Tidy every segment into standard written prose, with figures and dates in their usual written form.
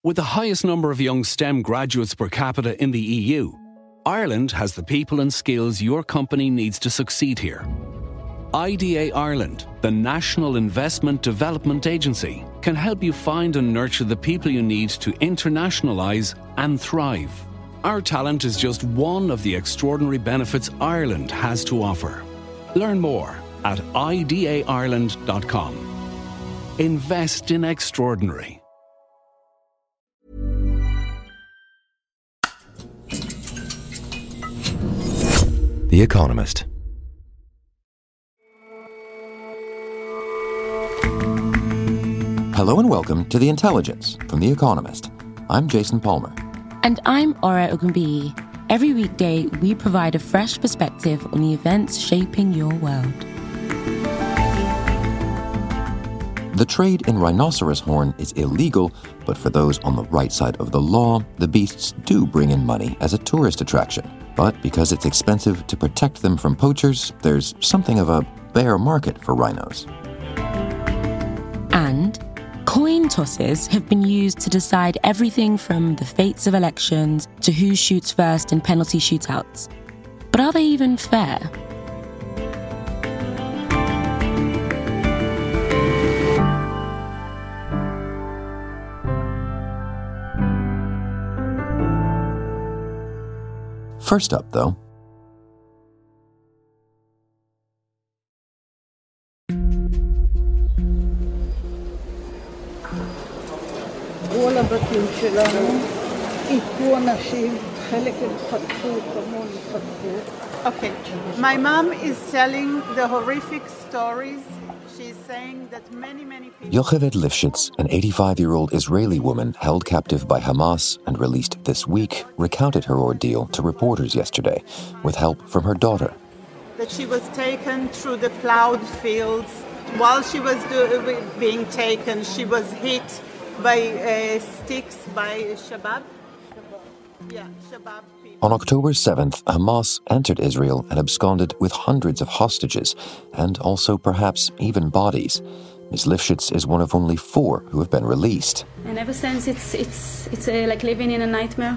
With the highest number of young STEM graduates per capita in the EU, Ireland has the people and skills your company needs to succeed here. IDA Ireland, the National Investment Development Agency, can help you find and nurture the people you need to internationalise and thrive. Our talent is just one of the extraordinary benefits Ireland has to offer. Learn more at idaireland.com. Invest in extraordinary. The Economist. Hello and welcome to The Intelligence from The Economist. I'm Jason Palmer. And I'm Ora Ogunbiyi. Every weekday, we provide a fresh perspective on the events shaping your world. The trade in rhinoceros horn is illegal, but for those on the right side of the law, the beasts do bring in money as a tourist attraction. But because it's expensive to protect them from poachers, there's something of a bear market for rhinos. And coin tosses have been used to decide everything from the fates of elections to who shoots first in penalty shootouts. But are they even fair? First up, though, Okay, my mom is telling the horrific stories. She's saying that many people... Yocheved Lifshitz, an 85-year-old Israeli woman held captive by Hamas and released this week, recounted her ordeal to reporters yesterday, with help from her daughter. That she was taken through the plowed fields. While she was being taken, she was hit by sticks by Shabab. Yeah, Shabab people. On October 7th, Hamas entered Israel and absconded with hundreds of hostages, and also perhaps even bodies. Ms. Lifshitz is one of only 4 who have been released. And ever since, it's like living in a nightmare.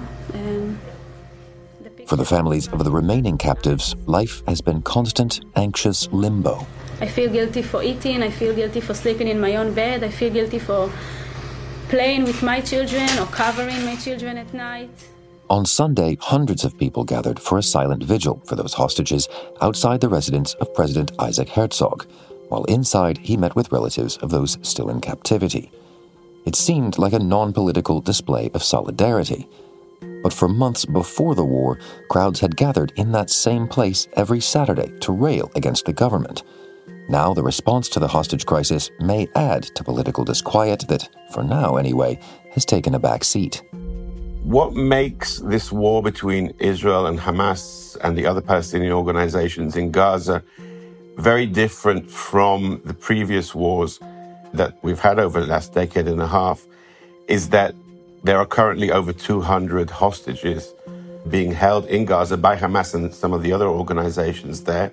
For the families of the remaining captives, life has been constant, anxious limbo. I feel guilty for eating, I feel guilty for sleeping in my own bed, I feel guilty for playing with my children or covering my children at night. On Sunday, hundreds of people gathered for a silent vigil for those hostages outside the residence of President Isaac Herzog, while inside he met with relatives of those still in captivity. It seemed like a non-political display of solidarity. But for months before the war, crowds had gathered in that same place every Saturday to rail against the government. Now the response to the hostage crisis may add to political disquiet that, for now anyway, has taken a back seat. What makes this war between Israel and Hamas and the other Palestinian organizations in Gaza very different from the previous wars that we've had over the last decade and a half is that there are currently over 200 hostages being held in Gaza by Hamas and some of the other organizations there.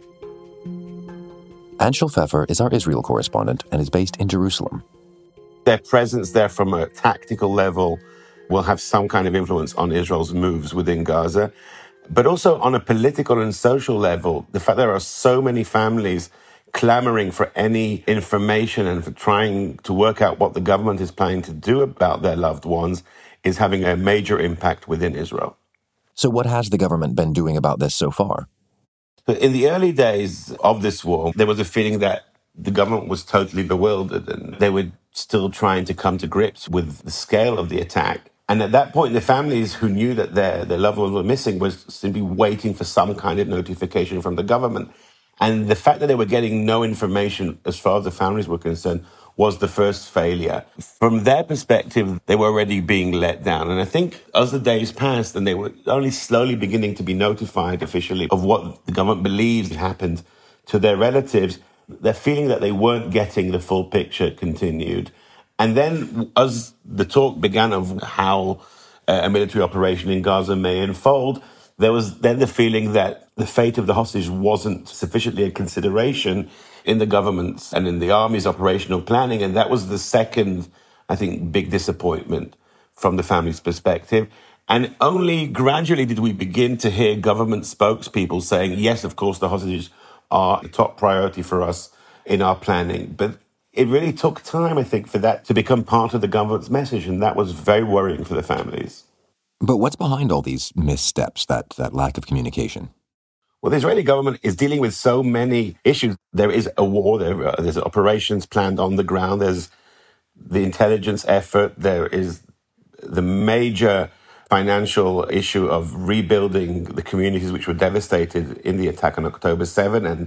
Anshel Pfeffer is our Israel correspondent and is based in Jerusalem. Their presence there from a tactical level will have some kind of influence on Israel's moves within Gaza. But also on a political and social level, the fact there are so many families clamoring for any information and for trying to work out what the government is planning to do about their loved ones is having a major impact within Israel. So what has the government been doing about this so far? In the early days of this war, there was a feeling that the government was totally bewildered and they were still trying to come to grips with the scale of the attack. And at that point, the families who knew that their loved ones were missing was simply waiting for some kind of notification from the government. And the fact that they were getting no information as far as the families were concerned was the first failure. From their perspective, they were already being let down. And I think as the days passed and they were only slowly beginning to be notified officially of what the government believes had happened to their relatives, their feeling that they weren't getting the full picture continued. And then as the talk began of how a military operation in Gaza may unfold, there was then the feeling that the fate of the hostage wasn't sufficiently a consideration in the government's and in the army's operational planning. And that was the second, I think, big disappointment from the family's perspective. And only gradually did we begin to hear government spokespeople saying, yes, of course, the hostages are a top priority for us in our planning. But it really took time, I think, for that to become part of the government's message. And that was very worrying for the families. But what's behind all these missteps, that lack of communication? Well, the Israeli government is dealing with so many issues. There is a war, there's operations planned on the ground, there's the intelligence effort, there is the major financial issue of rebuilding the communities which were devastated in the attack on October 7, and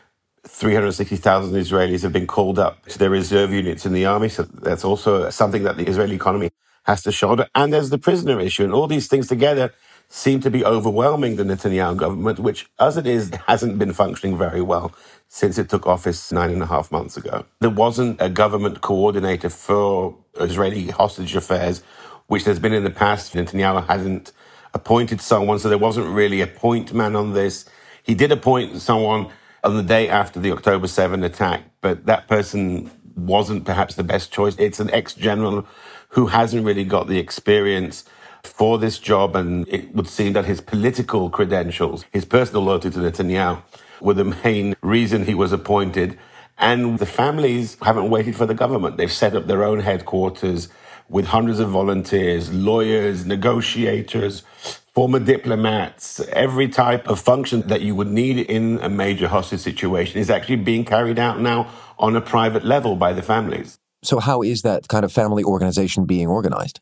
360,000 Israelis have been called up to their reserve units in the army. So that's also something that the Israeli economy has to shoulder. And there's the prisoner issue. And all these things together seem to be overwhelming the Netanyahu government, which, as it is, hasn't been functioning very well since it took office 9.5 months ago. There wasn't a government coordinator for Israeli hostage affairs, which there's been in the past. Netanyahu hasn't appointed someone, so there wasn't really a point man on this. He did appoint someone on the day after the October 7 attack, but that person wasn't perhaps the best choice. It's an ex-general who hasn't really got the experience for this job, and it would seem that his political credentials, his personal loyalty to Netanyahu, were the main reason he was appointed. And the families haven't waited for the government. They've set up their own headquarters with hundreds of volunteers, lawyers, negotiators, former diplomats. Every type of function that you would need in a major hostage situation is actually being carried out now on a private level by the families. So how is that kind of family organization being organized?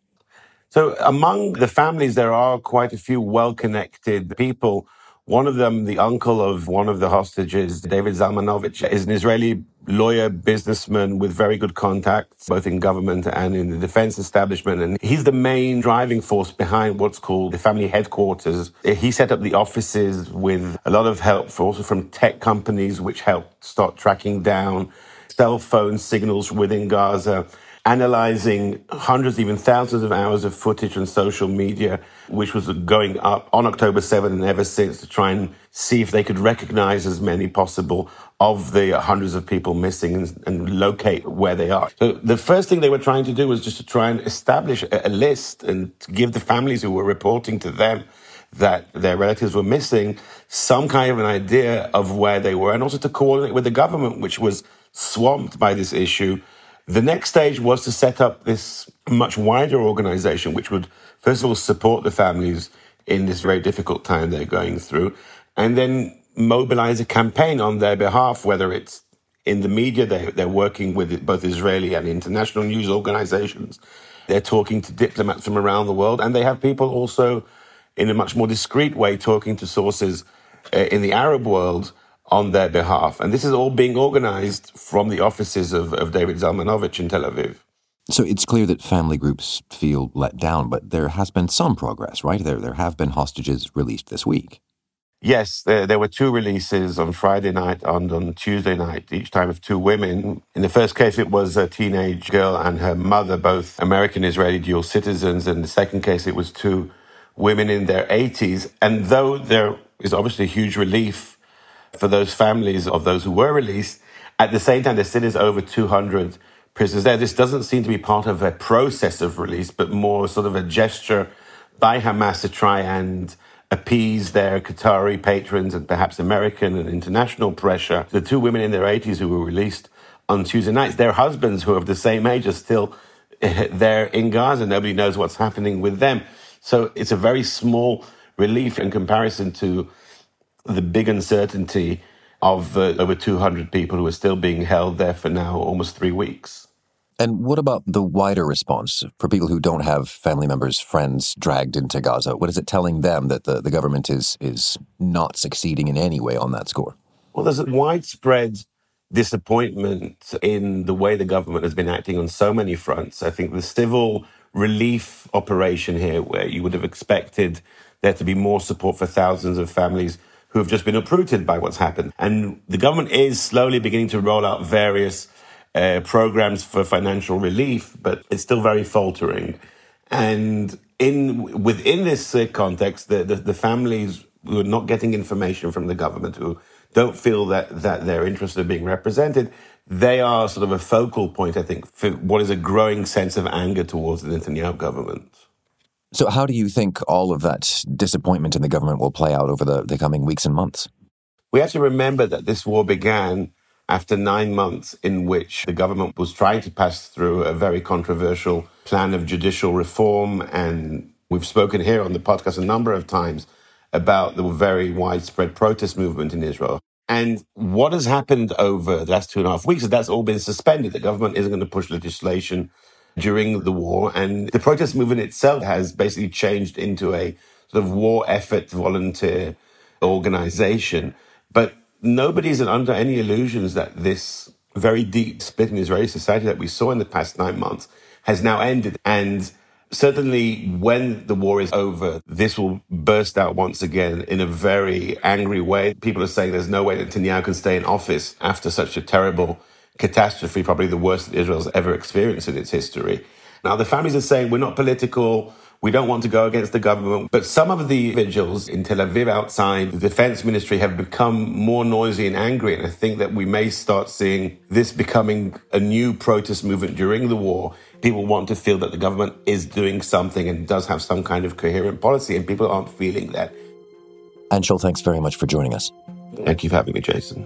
So among the families, there are quite a few well-connected people. One of them, the uncle of one of the hostages, David Zalmanovich, is an Israeli lawyer, businessman with very good contacts, both in government and in the defense establishment. And he's the main driving force behind what's called the family headquarters. He set up the offices with a lot of help also from tech companies, which helped start tracking down cell phone signals within Gaza, analyzing hundreds, even thousands of hours of footage on social media, which was going up on October 7 and ever since, to try and see if they could recognize as many possible of the hundreds of people missing and locate where they are. So the first thing they were trying to do was just to try and establish a list and to give the families who were reporting to them that their relatives were missing some kind of an idea of where they were, and also to coordinate with the government, which was swamped by this issue. The next stage was to set up this much wider organization, which would, first of all, support the families in this very difficult time they're going through, and then mobilize a campaign on their behalf, whether it's in the media. They're working with both Israeli and international news organizations. They're talking to diplomats from around the world, and they have people also in a much more discreet way talking to sources in the Arab world on their behalf. And this is all being organized from the offices of David Zalmanovich in Tel Aviv. So it's clear that family groups feel let down, but there has been some progress, right? There have been hostages released this week. Yes, there were two releases on Friday night and on Tuesday night, each time of two women. In the first case, it was a teenage girl and her mother, both American-Israeli dual citizens. In the second case, it was two women in their 80s. And though there is obviously huge relief for those families of those who were released, at the same time, there still is over 200 prisoners there. This doesn't seem to be part of a process of release, but more sort of a gesture by Hamas to try and appease their Qatari patrons and perhaps American and international pressure. The two women in their 80s who were released on Tuesday nights, their husbands who are of the same age are still there in Gaza. Nobody knows what's happening with them. So it's a very small relief in comparison to the big uncertainty of over 200 people who are still being held there for now almost 3 weeks. And what about the wider response for people who don't have family members, friends dragged into Gaza? What is it telling them that the government is not succeeding in any way on that score? Well, there's a widespread disappointment in the way the government has been acting on so many fronts. I think the civil relief operation here, where you would have expected there to be more support for thousands of families who have just been uprooted by what's happened. And the government is slowly beginning to roll out various programs for financial relief, but it's still very faltering. And within this context, the families who are not getting information from the government, who don't feel that their interests are being represented, they are sort of a focal point, I think, for what is a growing sense of anger towards the Netanyahu government. So how do you think all of that disappointment in the government will play out over the coming weeks and months? We have to remember that this war began after 9 months in which the government was trying to pass through a very controversial plan of judicial reform. And we've spoken here on the podcast a number of times about the very widespread protest movement in Israel. And what has happened over the last 2.5 weeks is that's all been suspended. The government isn't going to push legislation during the war. And the protest movement itself has basically changed into a sort of war effort volunteer organization. But nobody's under any illusions that this very deep split in Israeli society that we saw in the past 9 months has now ended. And certainly when the war is over, this will burst out once again in a very angry way. People are saying there's no way that Netanyahu can stay in office after such a terrible catastrophe, probably the worst that Israel's ever experienced in its history. Now, the families are saying we're not political, we don't want to go against the government. But some of the vigils in Tel Aviv outside the defense ministry have become more noisy and angry. And I think that we may start seeing this becoming a new protest movement during the war. People want to feel that the government is doing something and does have some kind of coherent policy, and people aren't feeling that. Anshul, thanks very much for joining us. Thank you for having me, Jason.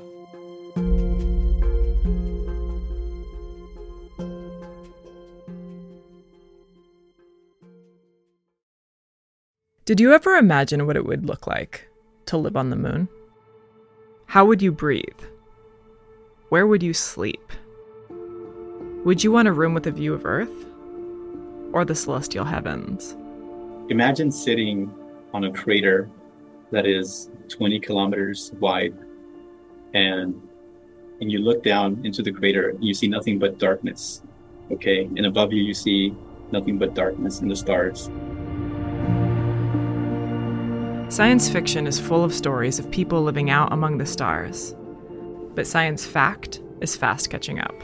Did you ever imagine what it would look like to live on the moon? How would you breathe? Where would you sleep? Would you want a room with a view of Earth or the celestial heavens? Imagine sitting on a crater that is 20 kilometers wide, and you look down into the crater and you see nothing but darkness, okay? And above you, you see nothing but darkness and the stars. Science fiction is full of stories of people living out among the stars, but science fact is fast catching up.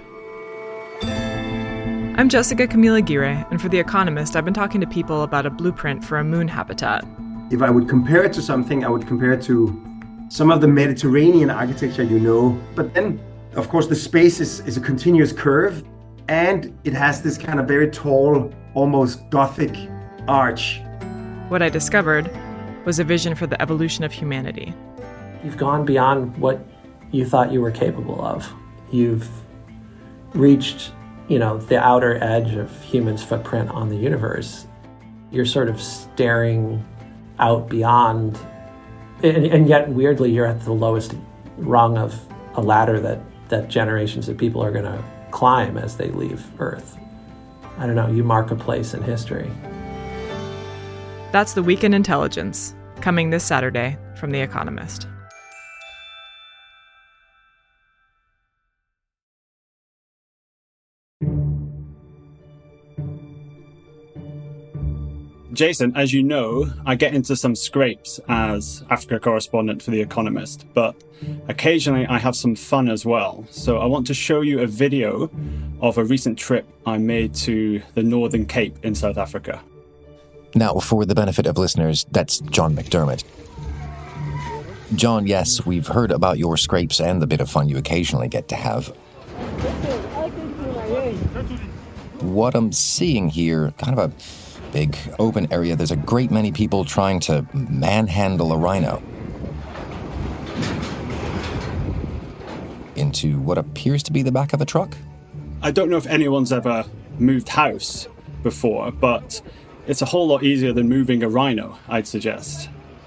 I'm Jessica Camille Aguirre, and for The Economist, I've been talking to people about a blueprint for a moon habitat. If I would compare it to something, I would compare it to some of the Mediterranean architecture, But then, of course, the space is a continuous curve, and it has this kind of very tall, almost Gothic arch. What I discovered was a vision for the evolution of humanity. You've gone beyond what you thought you were capable of. You've reached, the outer edge of humans' footprint on the universe. You're sort of staring out beyond, and yet weirdly, you're at the lowest rung of a ladder that generations of people are going to climb as they leave Earth. I don't know, you mark a place in history. That's The Week in Intelligence, coming this Saturday from The Economist. Jason, as you know, I get into some scrapes as Africa correspondent for The Economist, but occasionally I have some fun as well. So I want to show you a video of a recent trip I made to the Northern Cape in South Africa. Now, for the benefit of listeners, that's John McDermott. John, yes, we've heard about your scrapes and the bit of fun you occasionally get to have. What I'm seeing here, kind of a big open area. There's a great many people trying to manhandle a rhino into what appears to be the back of a truck. I don't know if anyone's ever moved house before, but it's a whole lot easier than moving a rhino, I'd suggest.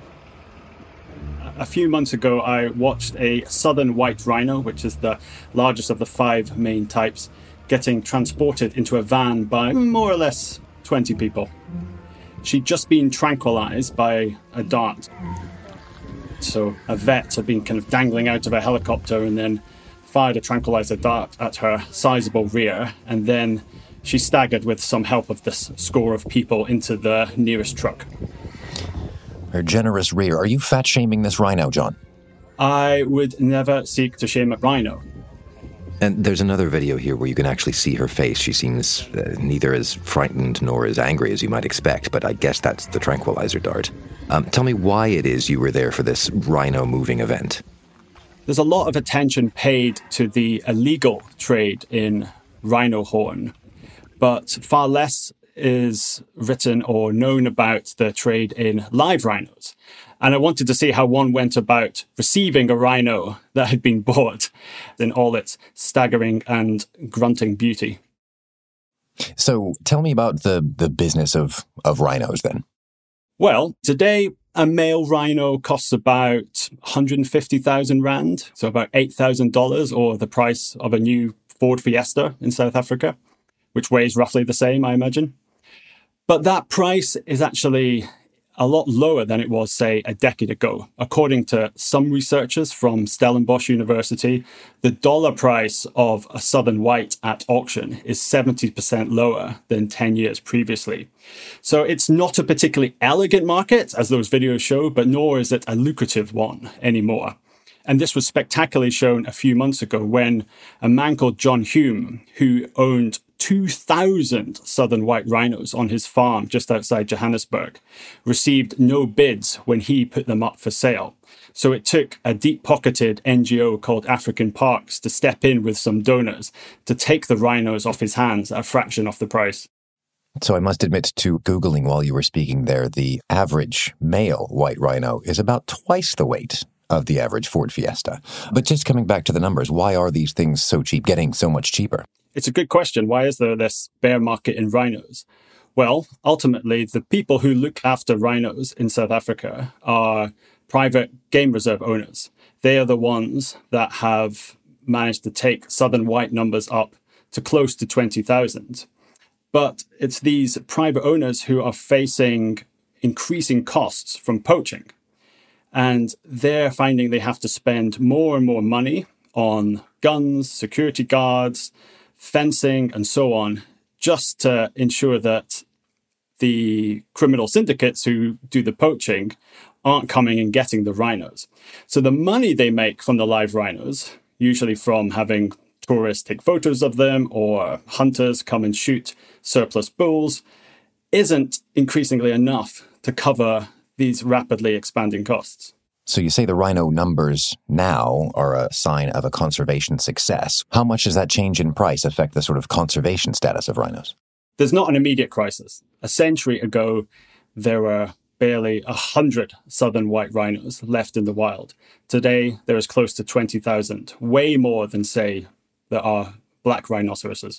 A few months ago, I watched a southern white rhino, which is the largest of the 5 main types, getting transported into a van by more or less 20 people. She'd just been tranquilized by a dart. So a vet had been kind of dangling out of a helicopter and then fired a tranquilizer dart at her sizable rear, and then she staggered with some help of this score of people into the nearest truck. Her generous rear. Are you fat-shaming this rhino, John? I would never seek to shame a rhino. And there's another video here where you can actually see her face. She seems neither as frightened nor as angry as you might expect, but I guess that's the tranquilizer dart. Tell me why it is you were there for this rhino moving event. There's a lot of attention paid to the illegal trade in rhino horn, but far less is written or known about the trade in live rhinos. And I wanted to see how one went about receiving a rhino that had been bought in all its staggering and grunting beauty. So tell me about the business of rhinos then. Well, today, a male rhino costs about 150,000 Rand, so about $8,000, or the price of a new Ford Fiesta in South Africa, which weighs roughly the same, I imagine. But that price is actually a lot lower than it was, say, a decade ago. According to some researchers from Stellenbosch University, the dollar price of a southern white at auction is 70% lower than 10 years previously. So it's not a particularly elegant market, as those videos show, but nor is it a lucrative one anymore. And this was spectacularly shown a few months ago when a man called John Hume, who owned 2,000 southern white rhinos on his farm just outside Johannesburg, received no bids when he put them up for sale. So it took a deep-pocketed NGO called African Parks to step in with some donors to take the rhinos off his hands at a fraction of the price. So I must admit to Googling while you were speaking there, the average male white rhino is about twice the weight of the average Ford Fiesta. But just coming back to the numbers, why are these things so cheap, getting so much cheaper? It's a good question. Why is there this bear market in rhinos? Well, ultimately, the people who look after rhinos in South Africa are private game reserve owners. They are the ones that have managed to take southern white numbers up to close to 20,000. But it's these private owners who are facing increasing costs from poaching. And they're finding they have to spend more and more money on guns, security guards, fencing, and so on, just to ensure that the criminal syndicates who do the poaching aren't coming and getting the rhinos. So the money they make from the live rhinos, usually from having tourists take photos of them or hunters come and shoot surplus bulls, isn't increasingly enough to cover these rapidly expanding costs. So you say the rhino numbers now are a sign of a conservation success. How much does that change in price affect the sort of conservation status of rhinos? There's not an immediate crisis. A century ago, there were barely 100 southern white rhinos left in the wild. Today, there is close to 20,000, way more than, say, there are black rhinoceroses.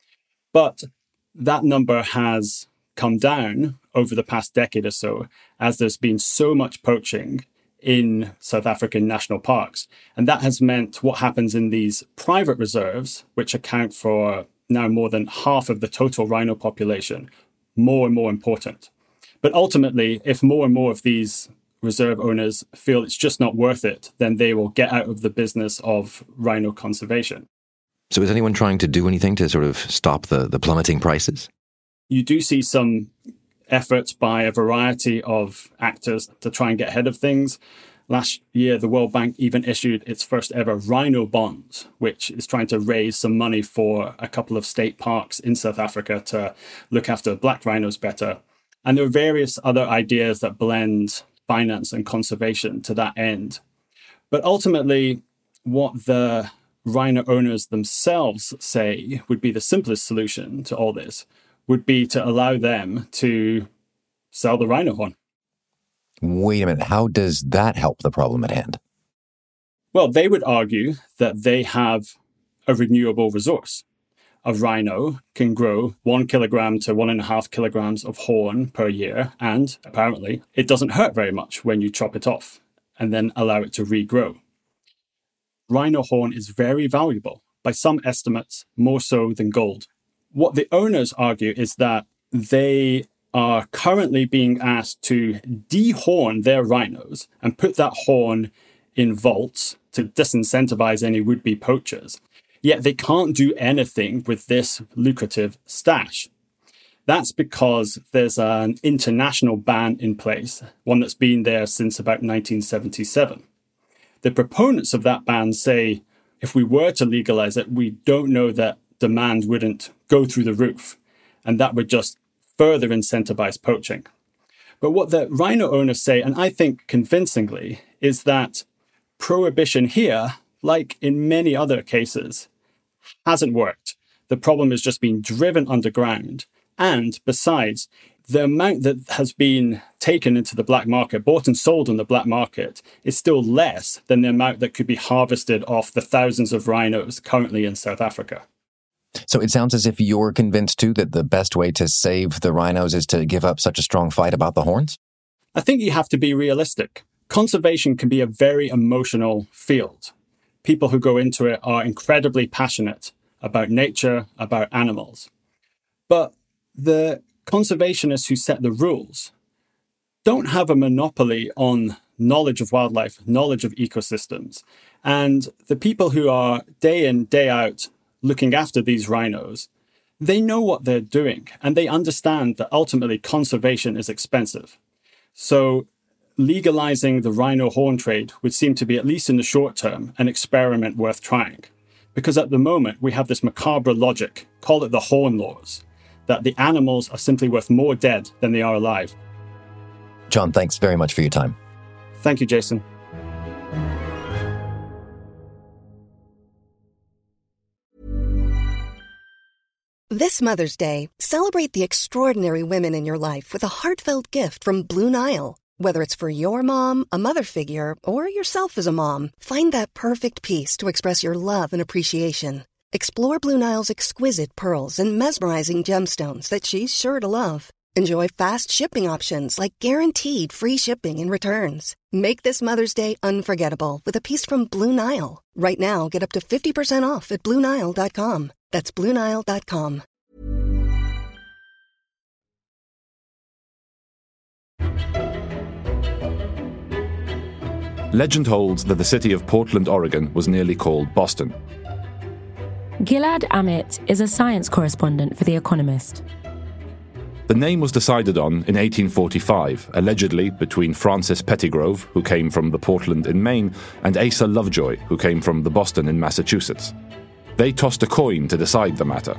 But that number has come down over the past decade or so, as there's been so much poaching in South African national parks. And that has meant what happens in these private reserves, which account for now more than half of the total rhino population, more and more important. But ultimately, if more and more of these reserve owners feel it's just not worth it, then they will get out of the business of rhino conservation. So is anyone trying to do anything to sort of stop the plummeting prices? You do see some efforts by a variety of actors to try and get ahead of things. Last year, the World Bank even issued its first ever rhino bonds, which is trying to raise some money for a couple of state parks in South Africa to look after black rhinos better. And there are various other ideas that blend finance and conservation to that end. But ultimately, what the rhino owners themselves say would be the simplest solution to all this would be to allow them to sell the rhino horn. Wait a minute, how does that help the problem at hand? Well, they would argue that they have a renewable resource. A rhino can grow 1 kilogram to 1.5 kilograms of horn per year, and apparently it doesn't hurt very much when you chop it off and then allow it to regrow. Rhino horn is very valuable, by some estimates more so than gold. What the owners argue is that they are currently being asked to dehorn their rhinos and put that horn in vaults to disincentivize any would-be poachers. Yet they can't do anything with this lucrative stash. That's because there's an international ban in place, one that's been there since about 1977. The proponents of that ban say if we were to legalize it, we don't know that demand wouldn't go through the roof, and that would just further incentivize poaching. But what the rhino owners say, and I think convincingly, is that prohibition here like in many other cases, hasn't worked. The problem has just been driven underground. And besides, the amount that has been taken into the black market, bought and sold on the black market, is still less than the amount that could be harvested off the thousands of rhinos currently in South Africa. So it sounds as if you're convinced, too, that the best way to save the rhinos is to give up such a strong fight about the horns? I think you have to be realistic. Conservation can be a very emotional field. People who go into it are incredibly passionate about nature, about animals. But the conservationists who set the rules don't have a monopoly on knowledge of wildlife, knowledge of ecosystems. And the people who are day in, day out looking after these rhinos, they know what they're doing, and they understand that ultimately conservation is expensive. So legalizing the rhino horn trade would seem to be, at least in the short term, an experiment worth trying. Because at the moment, we have this macabre logic, call it the horn laws, that the animals are simply worth more dead than they are alive. John, thanks very much for your time. Thank you, Jason. This Mother's Day, celebrate the extraordinary women in your life with a heartfelt gift from Blue Nile. Whether it's for your mom, a mother figure, or yourself as a mom, find that perfect piece to express your love and appreciation. Explore Blue Nile's exquisite pearls and mesmerizing gemstones that she's sure to love. Enjoy fast shipping options like guaranteed free shipping and returns. Make this Mother's Day unforgettable with a piece from Blue Nile. Right now, get up to 50% off at BlueNile.com. That's BlueNile.com. Legend holds that the city of Portland, Oregon was nearly called Boston. Gilad Amit is a science correspondent for The Economist. The name was decided on in 1845, allegedly between Francis Pettygrove, who came from the Portland in Maine, and Asa Lovejoy, who came from the Boston in Massachusetts. They tossed a coin to decide the matter.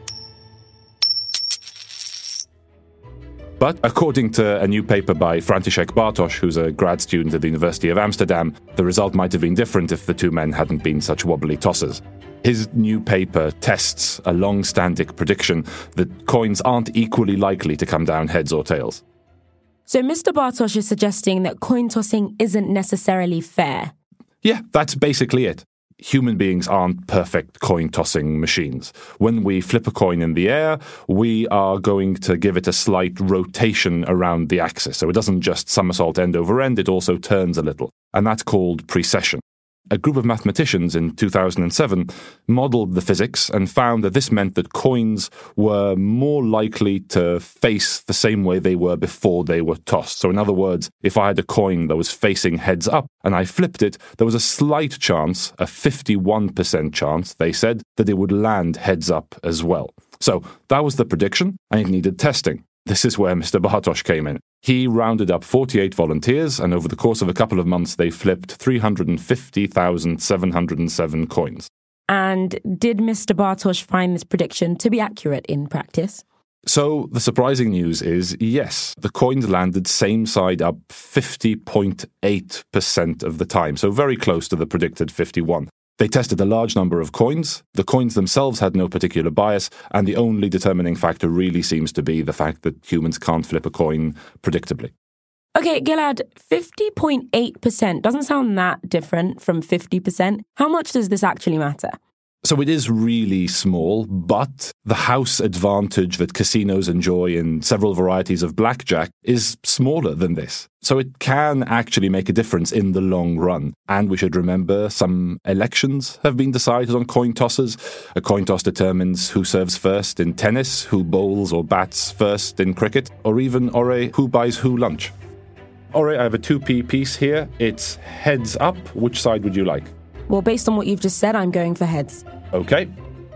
But according to a new paper by František Bartoš, who's a grad student at the University of Amsterdam, the result might have been different if the two men hadn't been such wobbly tossers. His new paper tests a long-standing prediction that coins aren't equally likely to come down heads or tails. So Mr. Bartoš is suggesting that coin tossing isn't necessarily fair. Yeah, that's basically it. Human beings aren't perfect coin-tossing machines. When we flip a coin in the air, we are going to give it a slight rotation around the axis. So it doesn't just somersault end over end, it also turns a little. And that's called precession. A group of mathematicians in 2007 modeled the physics and found that this meant that coins were more likely to face the same way they were before they were tossed. So in other words, if I had a coin that was facing heads up and I flipped it, there was a slight chance, a 51% chance, they said, that it would land heads up as well. So that was the prediction, and it needed testing. This is where Mr. Bartoš came in. He rounded up 48 volunteers, and over the course of a couple of months, they flipped 350,707 coins. And did Mr. Bartoš find this prediction to be accurate in practice? So the surprising news is, yes, the coins landed same side up 50.8% of the time, so very close to the predicted 51. They tested a large number of coins. The coins themselves had no particular bias, and the only determining factor really seems to be the fact that humans can't flip a coin predictably. Okay, Gilad, 50.8% doesn't sound that different from 50%. How much does this actually matter? So it is really small, but the house advantage that casinos enjoy in several varieties of blackjack is smaller than this. So it can actually make a difference in the long run. And we should remember some elections have been decided on coin tosses. A coin toss determines who serves first in tennis, who bowls or bats first in cricket, or even, Ore, who buys who lunch. Ore, I have a 2p piece here. It's heads up. Which side would you like? Well, based on what you've just said, I'm going for heads. Okay.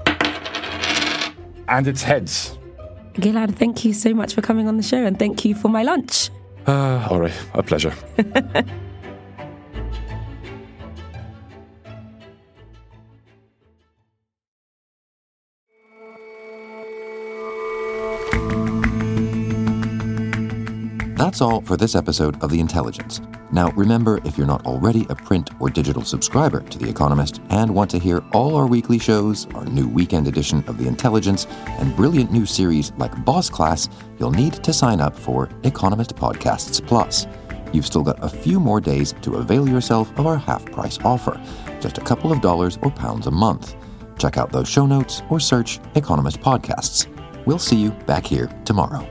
And it's heads. Gilad, thank you so much for coming on the show, and thank you for my lunch. All right, a pleasure. That's all for this episode of The Intelligence. Now, remember, if you're not already a print or digital subscriber to The Economist and want to hear all our weekly shows, our new weekend edition of The Intelligence, and brilliant new series like Boss Class, you'll need to sign up for Economist Podcasts Plus. You've still got a few more days to avail yourself of our half-price offer, just a couple of dollars or pounds a month. Check out those show notes or search Economist Podcasts. We'll see you back here tomorrow.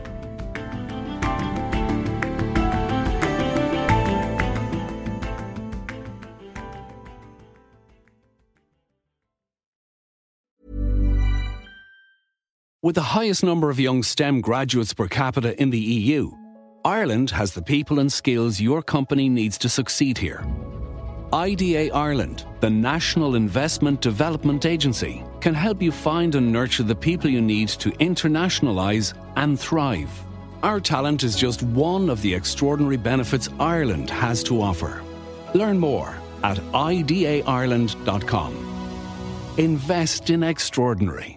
With the highest number of young STEM graduates per capita in the EU, Ireland has the people and skills your company needs to succeed here. IDA Ireland, the National Investment Development Agency, can help you find and nurture the people you need to internationalise and thrive. Our talent is just one of the extraordinary benefits Ireland has to offer. Learn more at idaireland.com. Invest in extraordinary.